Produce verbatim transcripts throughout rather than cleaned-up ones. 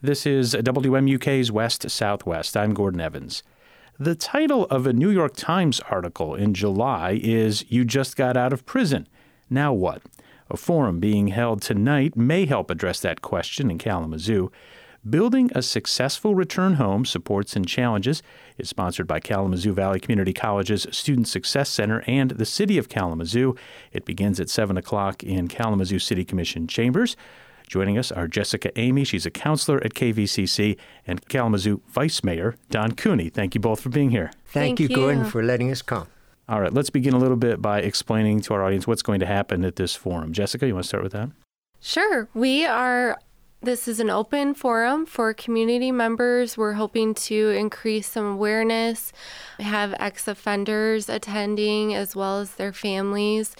This is W M U K's West Southwest. I'm Gordon Evans. The title of a New York Times article in July is "You Just Got Out of Prison. Now What?" A forum being held tonight may help address that question in Kalamazoo. Building a Successful Return Home, Supports and Challenges is sponsored by Kalamazoo Valley Community College's Student Success Center and the City of Kalamazoo. It begins at seven o'clock in Kalamazoo City Commission chambers. Joining us are Jessica Amy, she's a counselor at K V C C, and Kalamazoo Vice Mayor Don Cooney. Thank you both for being here. Thank, Thank you, Gordon, for letting us come. All right, let's begin a little bit by explaining to our audience what's going to happen at this forum. Jessica, you want to start with that? Sure. We are, this is an open forum for community members. We're hoping to increase some awareness, have ex-offenders attending as well as their families,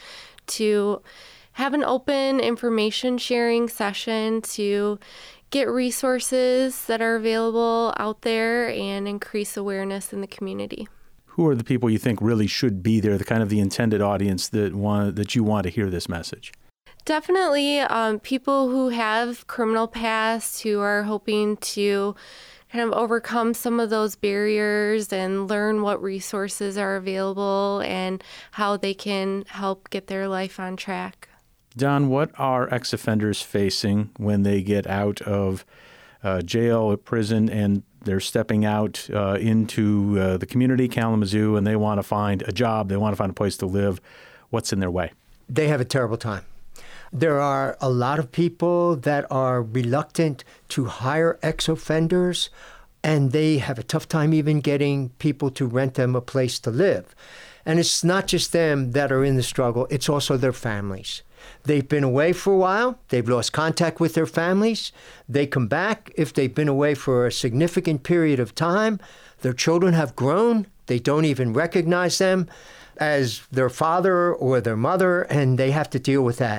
to have an open information sharing session to get resources that are available out there and increase awareness in the community. Who are the people you think really should be there, the kind of the intended audience that want that you want to hear this message? Definitely um, people who have criminal pasts, who are hoping to kind of overcome some of those barriers and learn what resources are available and how they can help get their life on track. Don, what are ex-offenders facing when they get out of uh, jail or prison and they're stepping out uh, into uh, the community, Kalamazoo, and they want to find a job, they want to find a place to live? What's in their way? They have a terrible time. There are a lot of people that are reluctant to hire ex-offenders, and they have a tough time even getting people to rent them a place to live. And it's not just them that are in the struggle, it's also their families. They've been away for a while. They've lost contact with their families. They come back. If they've been away for a significant period of time, their children have grown. They don't even recognize them as their father or their mother, and they have to deal with that.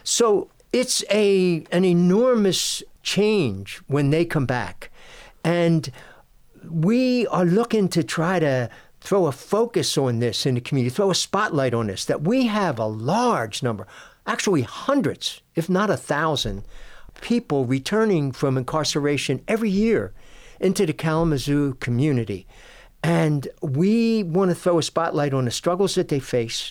So it's a an enormous change when they come back. And we are looking to try to throw a focus on this in the community, throw a spotlight on this, that we have a large number, actually hundreds, if not a thousand, people returning from incarceration every year into the Kalamazoo community. And we want to throw a spotlight on the struggles that they face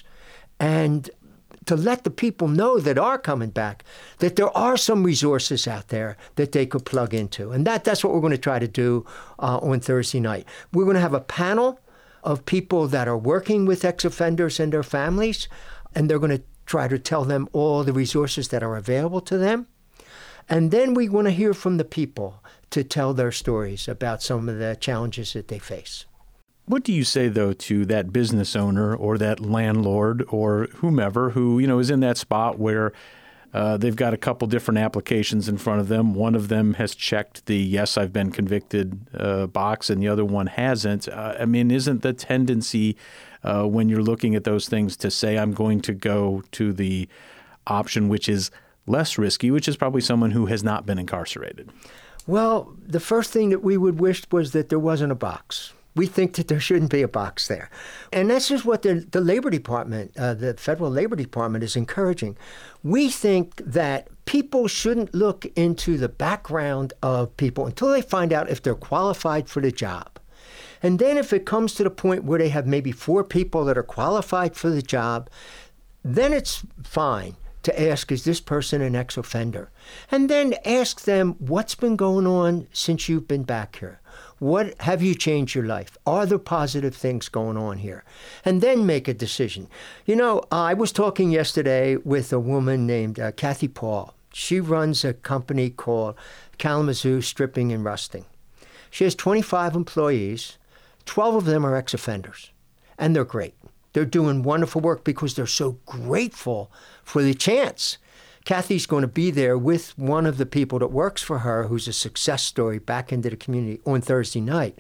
and to let the people know that are coming back, that there are some resources out there that they could plug into. And that, that's what we're going to try to do uh, on Thursday night. We're going to have a panel of people that are working with ex-offenders and their families, and they're going to try to tell them all the resources that are available to them. And then we want to hear from the people to tell their stories about some of the challenges that they face. What do you say, though, to that business owner or that landlord or whomever who, you know, is in that spot where uh, they've got a couple different applications in front of them? One of them has checked the yes, I've been convicted uh, box, and the other one hasn't. Uh, I mean, isn't the tendency uh, when you're looking at those things to say, I'm going to go to the option which is less risky, which is probably someone who has not been incarcerated? Well, the first thing that we would wish was that there wasn't a box. We think that there shouldn't be a box there. And this is what the, the Labor Department, uh, the Federal Labor Department is encouraging. We think that people shouldn't look into the background of people until they find out if they're qualified for the job. And then if it comes to the point where they have maybe four people that are qualified for the job, then it's fine to ask, is this person an ex-offender? And then ask them, what's been going on since you've been back here? What have you changed your life? Are there positive things going on here? And then make a decision. You know, I was talking yesterday with a woman named uh, Kathy Paul. She runs a company called Kalamazoo Stripping and Rusting. She has twenty-five employees. twelve of them are ex-offenders, and they're great. They're doing wonderful work because they're so grateful for the chance. Kathy's going to be there with one of the people that works for her, who's a success story back into the community on Thursday night.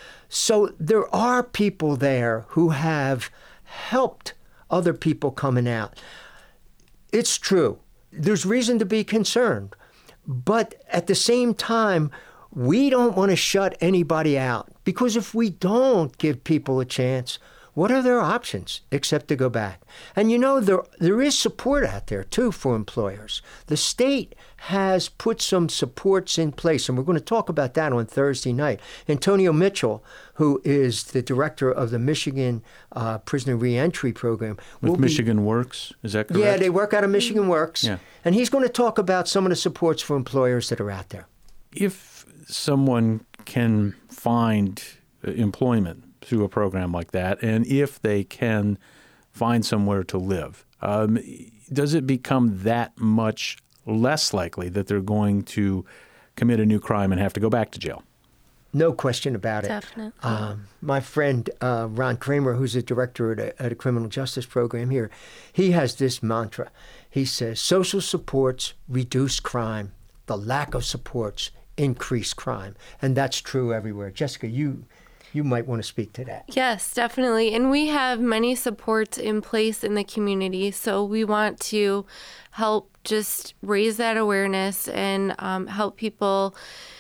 So there are people there who have helped other people coming out. It's true. There's reason to be concerned. But at the same time, we don't want to shut anybody out, because if we don't give people a chance, what are their options except to go back? And you know, there there is support out there, too, for employers. The state has put some supports in place, and we're going to talk about that on Thursday night. Antonio Mitchell, who is the director of the Michigan uh, Prisoner Reentry Program. With Michigan be, Works, is that correct? Yeah, they work out of Michigan Works. Yeah. And he's going to talk about some of the supports for employers that are out there. If someone can find employment through a program like that, and if they can find somewhere to live, um, does it become that much less likely that they're going to commit a new crime and have to go back to jail? No question about it. Definitely. Um, my friend uh, Ron Kramer, who's a director at a, at a criminal justice program here, he has this mantra. He says, social supports reduce crime. The lack of supports increase crime. And that's true everywhere. Jessica, you you might want to speak to that. Yes, definitely. And we have many supports in place in the community. So we want to help just raise that awareness and um, help people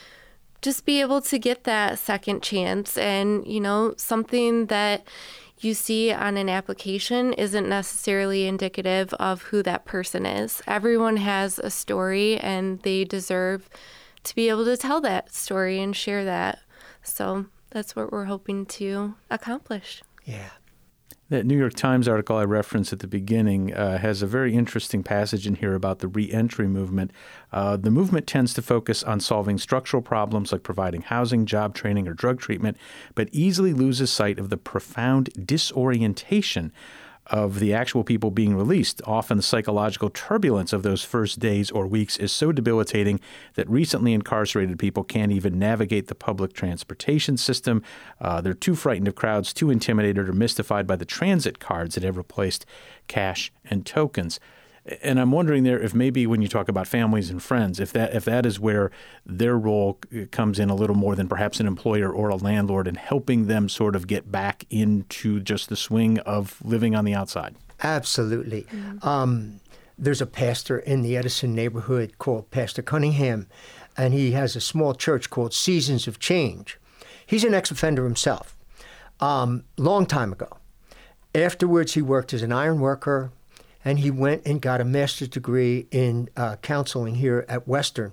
just be able to get that second chance. And, you know, something that you see on an application isn't necessarily indicative of who that person is. Everyone has a story, and they deserve to be able to tell that story and share that. So that's what we're hoping to accomplish. Yeah. That New York Times article I referenced at the beginning uh, has a very interesting passage in here about the reentry movement. Uh, the movement tends to focus on solving structural problems like providing housing, job training, or drug treatment, but easily loses sight of the profound disorientation of the actual people being released. Often the psychological turbulence of those first days or weeks is so debilitating that recently incarcerated people can't even navigate the public transportation system. Uh, they're too frightened of crowds, too intimidated or mystified by the transit cards that have replaced cash and tokens. And I'm wondering there if maybe when you talk about families and friends, if that if that is where their role comes in a little more than perhaps an employer or a landlord in helping them sort of get back into just the swing of living on the outside. Absolutely. Mm-hmm. Um, there's a pastor in the Edison neighborhood called Pastor Cunningham, and he has a small church called Seasons of Change. He's an ex-offender himself, um, long time ago. Afterwards, he worked as an iron worker, and he went and got a master's degree in uh, counseling here at Western.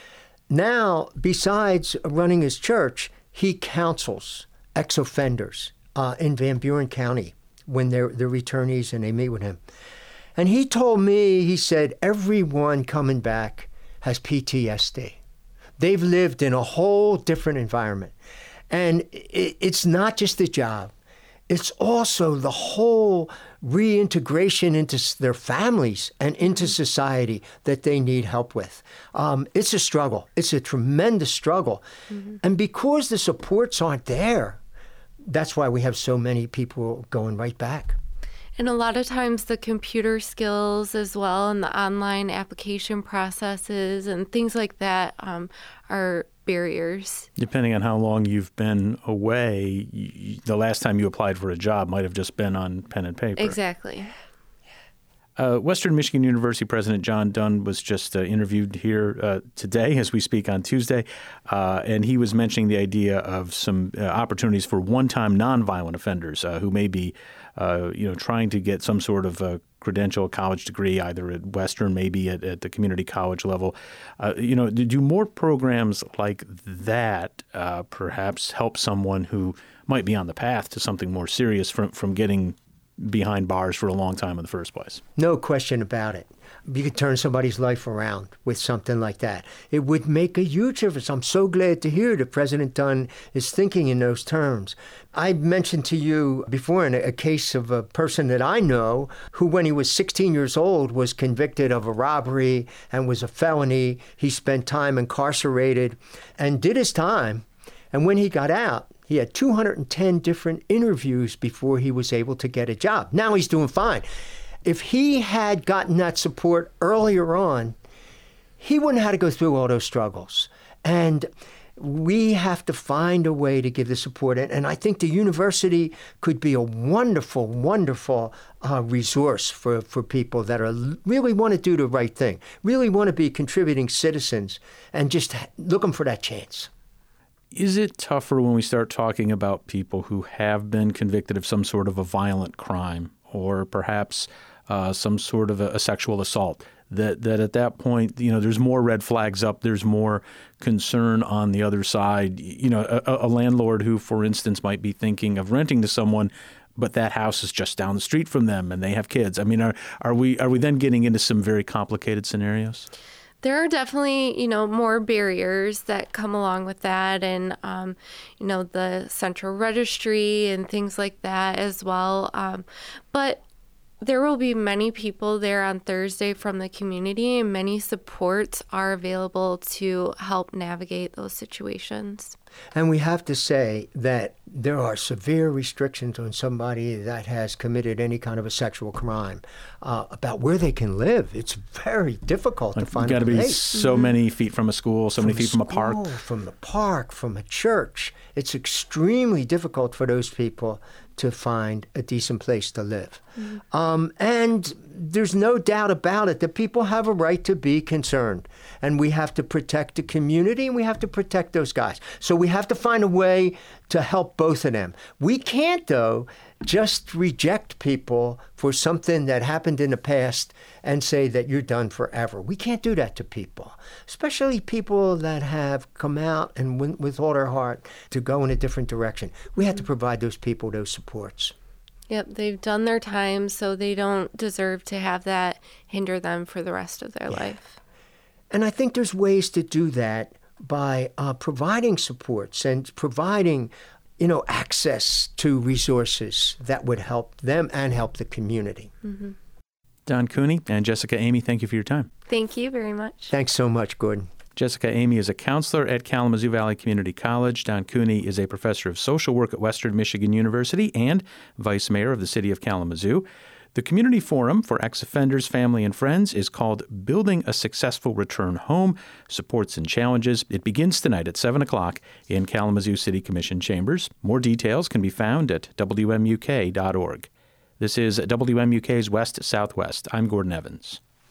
Now, besides running his church, he counsels ex-offenders uh, in Van Buren County when they're, they're returnees and they meet with him. And he told me, he said, everyone coming back has P T S D. They've lived in a whole different environment. And it, it's not just the job. It's also the whole reintegration into their families and into society that they need help with. Um, it's a struggle. It's a tremendous struggle. Mm-hmm. And because the supports aren't there, that's why we have so many people going right back. And a lot of times the computer skills as well and the online application processes and things like that um, are barriers. Depending on how long you've been away, you, the last time you applied for a job might have just been on pen and paper. Exactly. Uh, Western Michigan University President John Dunn was just uh, interviewed here uh, today as we speak on Tuesday, uh, and he was mentioning the idea of some uh, opportunities for one-time nonviolent offenders uh, who may be uh, you know, trying to get some sort of a credential, a college degree, either at Western, maybe at, at the community college level. Uh, you know, do more programs like that uh, perhaps help someone who might be on the path to something more serious from, from getting behind bars for a long time in the first place? No question about it. You could turn somebody's life around with something like that. It would make a huge difference. I'm so glad to hear that President Dunn is thinking in those terms. I mentioned to you before in a case of a person that I know who, when he was sixteen years old, was convicted of a robbery and was a felony. He spent time incarcerated and did his time. And when he got out, he had two hundred ten different interviews before he was able to get a job. Now he's doing fine. If he had gotten that support earlier on, he wouldn't have had to go through all those struggles. And we have to find a way to give the support. And I think the university could be a wonderful, wonderful uh, resource for, for people that are really want to do the right thing, really want to be contributing citizens and just looking for that chance. Is it tougher when we start talking about people who have been convicted of some sort of a violent crime or perhaps uh, some sort of a, a sexual assault? That that at that point, you know, there's more red flags up. There's more concern on the other side. You know, a, a landlord who, for instance, might be thinking of renting to someone, but that house is just down the street from them and they have kids. I mean, are are we are we then getting into some very complicated scenarios? There are definitely, you know, more barriers that come along with that, and, um, you know, the central registry and things like that as well. Um, but there will be many people there on Thursday from the community, and many supports are available to help navigate those situations. And we have to say that there are severe restrictions on somebody that has committed any kind of a sexual crime uh, about where they can live. It's very difficult Like, to find you a got to be place. so Mm-hmm. many feet from a school, so many feet from a park. School, from the park, from a church. It's extremely difficult for those people to find a decent place to live. Mm-hmm. Um, and there's no doubt about it that people have a right to be concerned. And we have to protect the community and we have to protect those guys. So we have to find a way to help both of them. We can't, though, just reject people for something that happened in the past and say that you're done forever. We can't do that to people, especially people that have come out and went with all their heart to go in a different direction. We have to provide those people those supports. Yep, they've done their time, so they don't deserve to have that hinder them for the rest of their Yeah. life. And I think there's ways to do that by uh, providing supports and providing, you know, access to resources that would help them and help the community. Mm-hmm. Don Cooney and Jessica Amy, thank you for your time. Thank you very much. Thanks so much, Gordon. Jessica Amy is a counselor at Kalamazoo Valley Community College. Don Cooney is a professor of social work at Western Michigan University and vice mayor of the city of Kalamazoo. The Community Forum for Ex-Offenders, Family, and Friends is called Building a Successful Return Home, Supports and Challenges. It begins tonight at seven o'clock in Kalamazoo City Commission chambers. More details can be found at W M U K dot org. This is W M U K's West Southwest. I'm Gordon Evans.